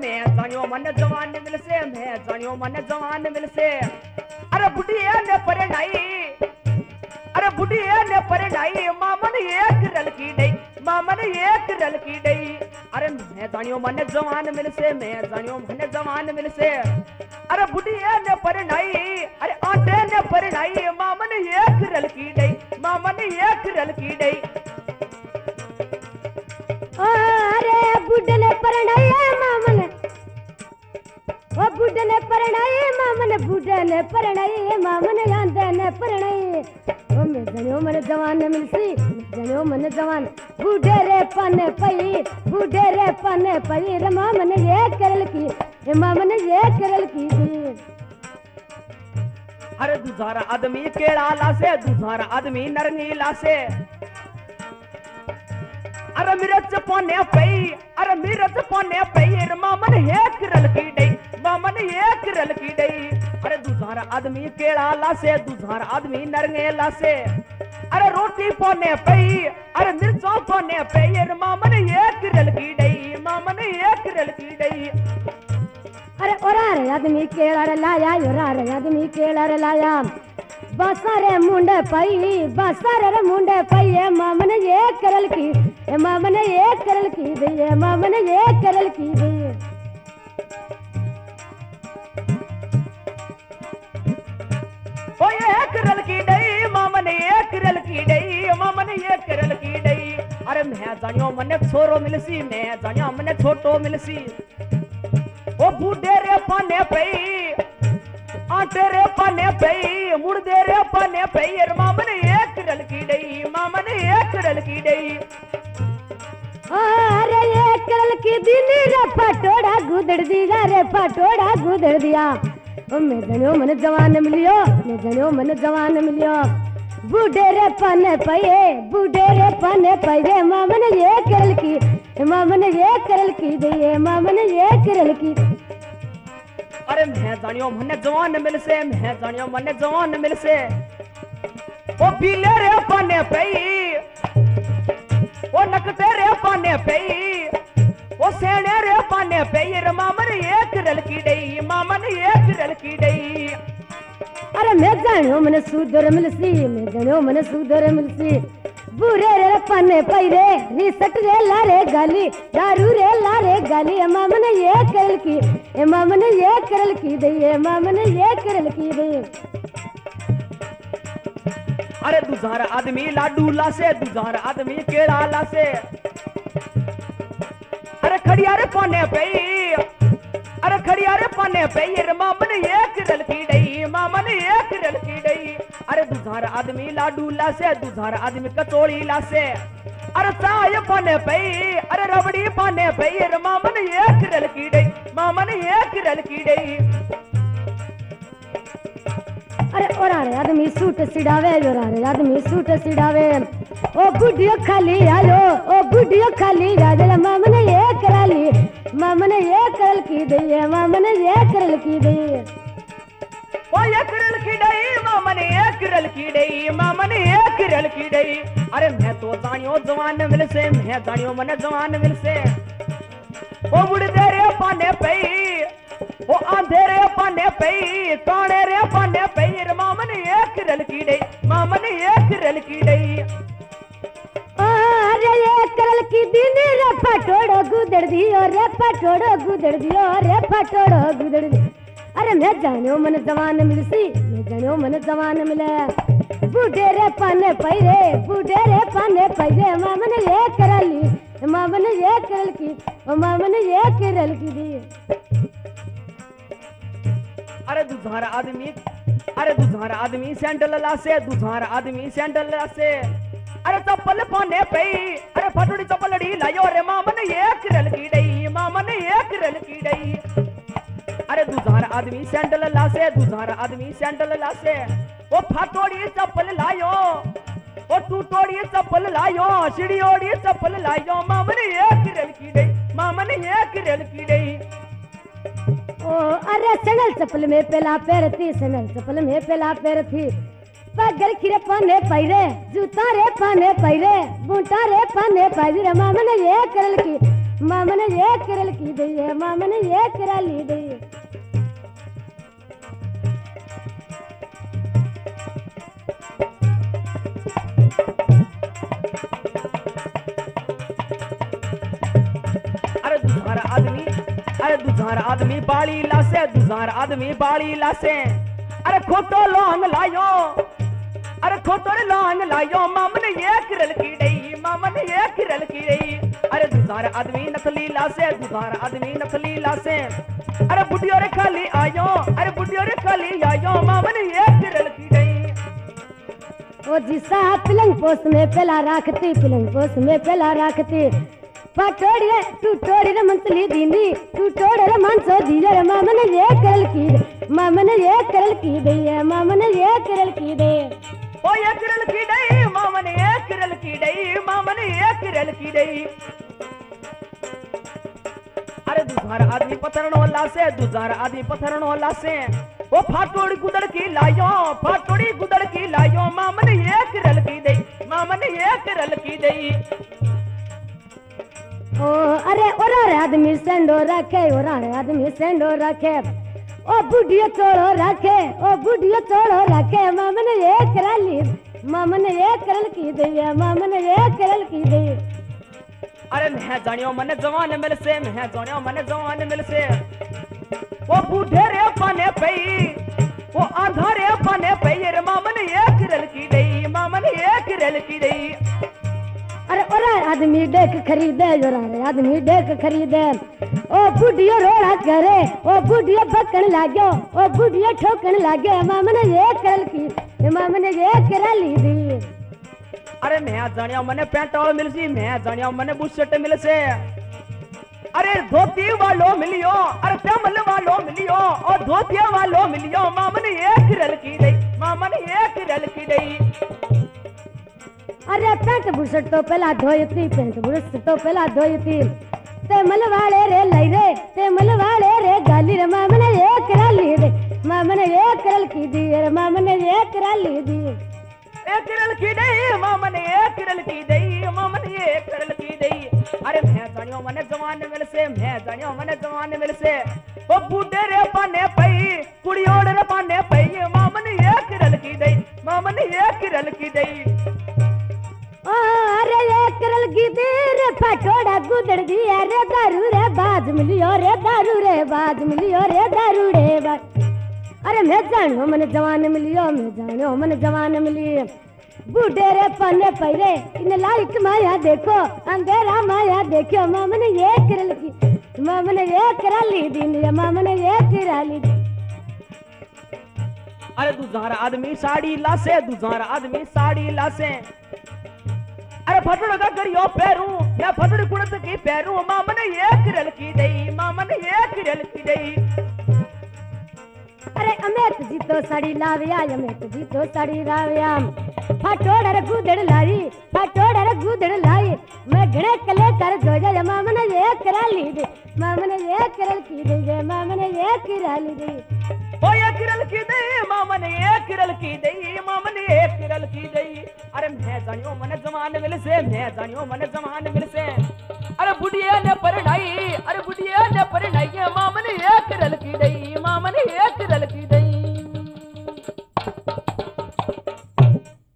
मैं जानियो मन जवान मिल से मैं जानियो मन जवान मिल से अरे बुढ़िया ने परनाई अरे बुढ़िया ने परनाई मामन एक रल की डई मामन एक रल की डई अरे मैं जानियो मन जवान मिल से मैं जानियो मन जवान मिल से अरे बुढ़िया ने परनाई अरे आटे ने परनाई मामन एक रल की डई मामन एक रल की डई अरे बुढ़ने परनाई मामन ओ बुढ़ने परनाई मामन बुढ़ने परनाई मामन आंदने परनाई ओ मैं जनियो मन जवान मिलसी जनियो मन जवान बूढ़े रे पने पई रे मामन ये करल की ए मामन ये करल की दी अरे दूसरा आदमी केड़ा लासे दूसरा आदमी नरनीला से अरे मिर्च पोने पई अरे मिर्च पोने पई रे मामन एक रल की डई मामन एक रल की डई अरे दूसरा आदमी केड़ा लासे दूसरा आदमी नरनेला से अरे रोटी पोने पई अरे मिर्चों पोने पई रे मामन एक रल की डई मामन एक रल की डई अरे ओरारे आदमी केड़ा रे लाया ओरारे आदमी केड़ा रे लाया बासारे मुंडे पई ए मामन ये करल की ए मामन ये करल की दे मामन ये करल की दे ओ एक रल की डई मामन एक रल की डई मामन एक रल की डई अरे मैं जानियो मने छोरो मिलसी मैं जानियो मने छोटो मिलसी ओ बूढ़े रे पाने पई आटे रे पाने पई मुर्दे रे पाने पई रे मामन एक रल की डई मामन एक रल की डई अरे ये करल की दिनी रे पटोड़ा गुदड़ दिया रे पटोड़ा गुदड़ दिया ओ मैं जनियो मन जवान मिलियो मैं जनियो मन जवान मिलियो बूढ़े रे पाने पई रे मामन ये करल की मामन ये करल की दे मामन ये करल की अरे मैं जानियो मन जवान मिल से मैं जानियो मन जवान मिल से ओ पीले रे पाने पई ओ नकटे रे पाने पई ओ सेने रे पाने पई रे मामन एक रल की डई मामन एक रल की डई अरे मैं जानियो मन सुधर मिलसी मैं जानियो मन सुधर मिलसी बुरे रे पाने पई रे रिसट रे लारे गाली दारू रे लारे गाली मामन ये करल की ए मामन ये करल की दे मामन ये करल की दे अरे दूसरा आदमी लाडू लासे दूसरा आदमी केड़ा लासे अरे खड़िया रे पाने पई अरे खड़िया रे पाने पई रे मामन एक रल की डई मामन एक रल की डई अरे दूसरा आदमी लाडू लासे दूसरा आदमी कचौड़ी लासे अरे चाय पाने पई अरे रबड़ी पाने पई रे मामन एक रल की डई मामन एक रल की डई अरे ओरारे आदमी सूट सिडावे ओरारे आदमी सूट सिडावे ओ गुडियो खाली आयो ओ गुडियो खाली आयो मामन ये कराली मामन ये करल की दे मामन ये करल की दे ओ एक रल की डई मामन एक रल की डई मामन एक रल की डई अरे मैं तो जानियो जवान मिल से मैं जानियो मन जवान मिल से ओ बुढ़े रे पाने पई ओ अंधेरे पाने पई काणे रे पाने पई रे मामन एक रल की डई मामन एक रल की डई अरे ये करल की दिन रे पटोड़ो गुदड़ दियो रे पटोड़ो गुदड़ दियो रे पटोड़ो गुदड़ दियो अरे मैं जानियो मन जवान मिलसी मैं जानियो मन जवान मिले बूढ़े रे पाने पई रे मामन ये करली मामन ये करल की ओ मामन ये करल की दी अरे दूसरा आदमी सैंडल लासे दूसरा आदमी सैंडल लासे अरे चप्पल पाने पई अरे फटुड़ी चप्पलड़ी लायो रे मामन एक रल की डई मामन एक रल की डई अरे दूसरा आदमी सैंडल लासे दूसरा आदमी सैंडल लासे वो फटोड़ी चप्पल लायो वो टूटोड़ी चप्पल लायो सीढ़ियोड़ी चप्पल लायो मामन एक रल की डई मामन एक रल की डई ओ अरे सनल चप्पल में पहला पैर थी सनल चप्पल में पहला पैर थी पगल खिरे पाने पैरे जूता रे पाने पैरे बूटा रे पाने पैरे मामन ये करल की मामन ये करल की दई है मामन ये करा ली दई। अरे दुधार आदमी बाली लासे दुधार आदमी बाली लासे अरे खोटो लोंग लायो अरे खोटो लोंग लायो मामन ये करल की डई मामन ये करल की डई। अरे दुधार आदमी नकली लासे दुधार आदमी नकली लासे अरे बुढ़ियो रे खाली आयो अरे बुढ़ियो रे खाली आयो मामन ये करल की डई। ओ जिसा पिलंग पोस में पहला राखती पिलंग पोस में पहला राखती पटोड़िए तू टोड़ी रे मंसली दीनी तू टोड़ रे मानसो दीजे रे मामन ये करल की मामन ये करल की दई है मामन ये करल की दे। ओ ये करल की डई मामन ये करल की डई मामन ये करल की डई। अरे दुधार आदमी पथरनो लासे दुधार आदमी पथरनो लासे ओ फाटोड़ी गुदड़ की लायो फाटोड़ी गुदड़ की लायो मामन ये करल की दई मामन ये करल की दई। ओ अरे ओरा रे आदमी सेंडो रखे ओरा रे आदमी सेंडो रखे ओ बुढ़ियो चोड़ो रखे ओ बुढ़ियो चोड़ो रखे मामन ये करा ली मामन ये करल की दई है मामन ये करल की दई। अरे मैं जानियो मने जवान मिल से मैं जानियो मने जवान मिल से वो बूढ़े रे पाने पई वो आंधा रे पाने पई रे मामन ये करल की दई मामन ये करल की दई। अरे ओरा आदमी देख खरीदे ओरा रे आदमी देख खरीदे ओ बुढ़ियो रोड़ा करे ओ बुढ़ियो बकन लाग्यो ओ बुढ़ियो ठोकन लाग्यो मामन ये करल की मामन ये करा ली दी। अरे मैं जानियो मने पेंटोल मिल सी मैं जानियो मने बुशर्ट मिल से अरे धोती वालो मिलियो अरे पैमल वालो मिलियो और धोतिया वालो मिलियो मामन ये करल की दई मामन ये करल की दई। अरे पेंट बुशर्ट तो पहला धोयती पेंट बुशर्ट तो पहला धोयती ते मल वाले रे लई रे ते मल वाले रे गाली रे मामन ये करा ली दे मामन ये करल की दी रे मामन ये करा ली दी। ए करल की दई मामन ये करल की दई मामन ये करल की दई। अरे मैं जानियो मने जवान मिल से मैं जानियो मने जवान मिल से ओ बूढ़े रे पाने पई कुड़ियोड़ रे पाने पई मामन ये करल की दई मामन ये करल की दई। अरे ये करल की दे रे पटोड़ा गुदड़ दिया रे दारू रे बाज मिलियो रे दारू रे बाज मिलियो रे दारू रे बाज। अरे मैं जानियो मन जवान मिलियो मैं जानियो मन जवान मिली बूढ़े रे पन्ने पैरे इन लाइट माया देखो अंधेरा माया देखो मामन ये करल की मामन ये करा ली दी मामन ये करा ली दी। अरे दुधार आदमी साड़ी लासे दुधार आदमी साड़ी लासे अरे फटड़ का करियो पैरू या फटड़ कुड़त की पैरू मामन ये करल की दई मामन ये करल की दई। अरे अमेत जी तो साड़ी लाविया अमेत जी तो साड़ी लाविया फटोड़ रे गुदड़ लाई फटोड़ रे गुदड़ लाई मैं घणे कले कर जो जा मामन ये करा ली दे मामन ये करल की दे मामन ये करा ली दे। ओ ये करल की दई मामन ये करल की दई मामन ये करल की दई। अरे मैं जानियो मने जवान मिल से मैं जानियो मने जवान मिल से अरे बुढ़िया ने पर